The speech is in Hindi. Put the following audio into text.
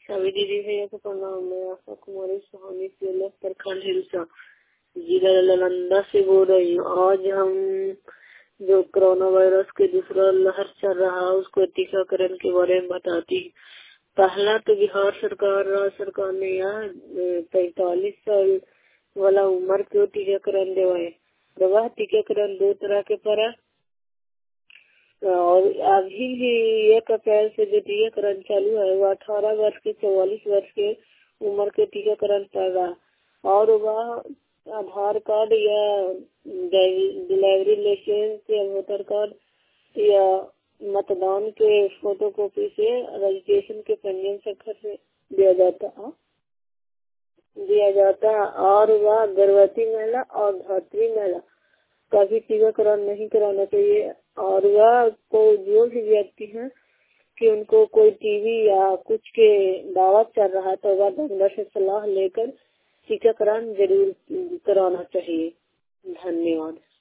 सभी दीदी भैया को प्रणाम। मैं आशा कुमारी सुहानी प्रखंड हिलसा जिला नालंदा से बोल रही हूँ। आज हम जो कोरोना वायरस के दूसरा लहर चल रहा है उसको टीकाकरण के बारे में बताती। पहला तो बिहार सरकार राज्य सरकार ने यहाँ 45 साल वाला उम्र को टीकाकरण दिवाए। वह टीकाकरण 2 तरह के पड़ा और अभी भी 1 अप्रैल से जो टीकाकरण चालू है वो 18 वर्ष के 44 वर्ष के उम्र के टीकाकरण पड़ रहा और वह आधार कार्ड या डिलीवरी लाइसेंस या वोटर कार्ड या मतदान के फोटो कॉपी से रजिस्ट्रेशन के पंजीयन संख्या से दिया जाता और वह गर्भवती महिला और धात्री महिला का भी टीकाकरण नहीं कराना चाहिए। और वह को जो भी व्यक्ति है कि उनको कोई टीबी या कुछ के दावा चल रहा है तो वह डॉक्टर से सलाह लेकर टीकाकरण जरूर कराना चाहिए। धन्यवाद।